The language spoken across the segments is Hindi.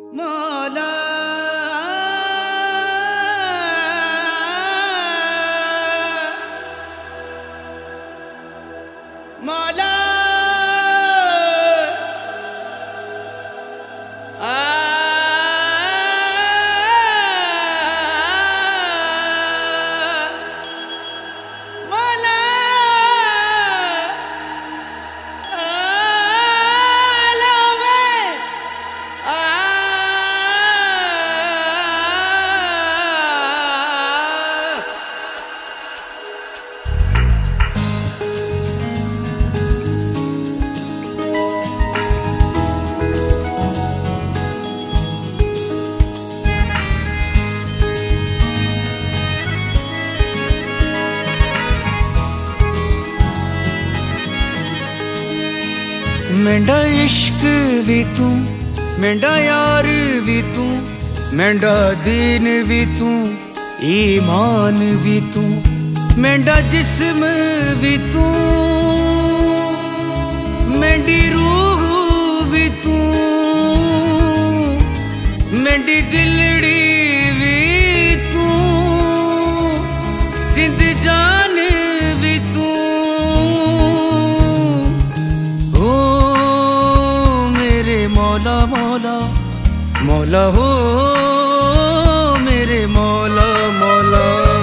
मौला मौला मेंढा इश्क भी तू, मेंढा यार भी तू, मेंढा दीन भी तू, ईमान भी तू, मेंढा जिस्म भी तू, मेंढी रूह भी तू, मेंढी दिलड़ी भी तू, जिंद जान भी तू। मौला मौला मौला हो मेरे मौला मौला।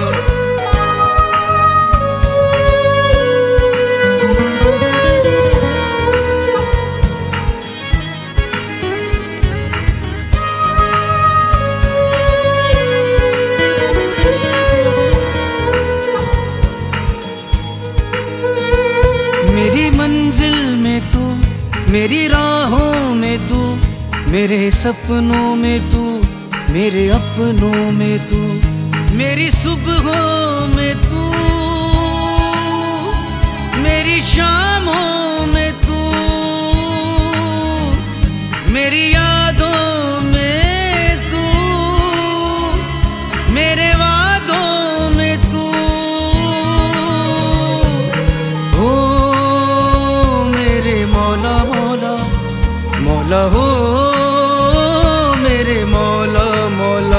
मेरी मंजिल में तू, मेरी राहों में तू, मेरे सपनों में तू, मेरे अपनों में तू, मेरी सुबहों में तू, मेरी शामों में तू, मेरी यादों में तू, मेरे वादों में तू। ओ मेरे मौला मौला मौला हो मेरे मौला मौला।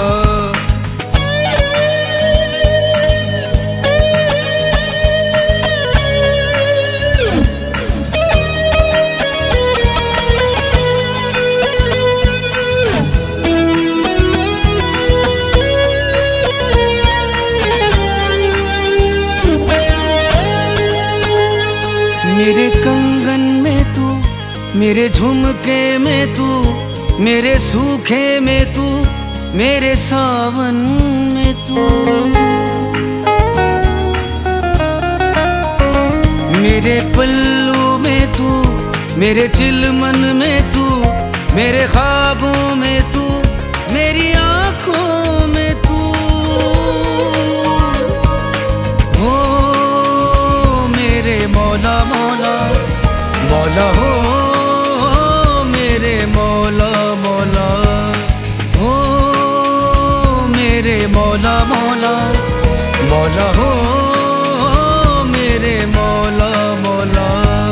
मेरे कंगन में तू, मेरे झुमके में तू, मेरे सूखे में तू, मेरे सावन में तू, मेरे पल्लू में तू, मेरे चिलमन में तू, मेरे ख्वाबों में तू, मेरी आँखों में तू। हो मेरे मौला मौला मौला हो मेरे मौला मौला। हो मेरे मौला मौला मौला हो मेरे मौला मौला।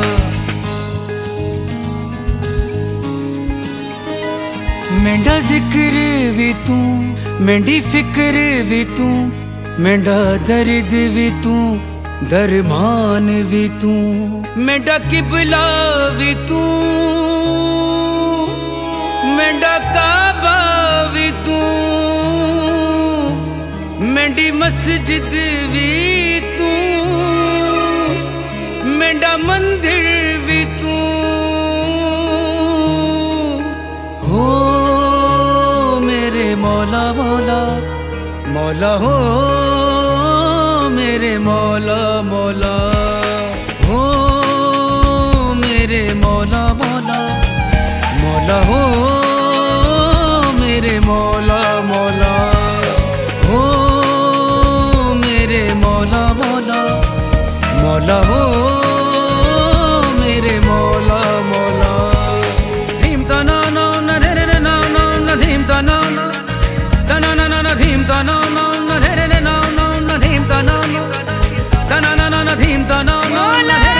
मेंढा जिक्र भी तू, मेंढी फिक्र भी तू, मेंढा दर्द भी तू, दरमान भी तू, मेंढा किबला भी तू, मेंढा काबा भी तू, मेंढी मस्जिद भी तू, मेंढा मंदिर भी तू। हो मेरे मौला मौला मौला हो मेरे मौला मौला। हो मेरे मौला मौला मौला हो मेरे मौला मौला। हो मेरे मौला मौला मौला हो मेरे मौला मौला। धीम तना ना न धे रे ना ना न धीम तना ना तना ना ना धीम तना ना न धे रे ना ना न धीम तना ना तना ना ना धीम तना ना।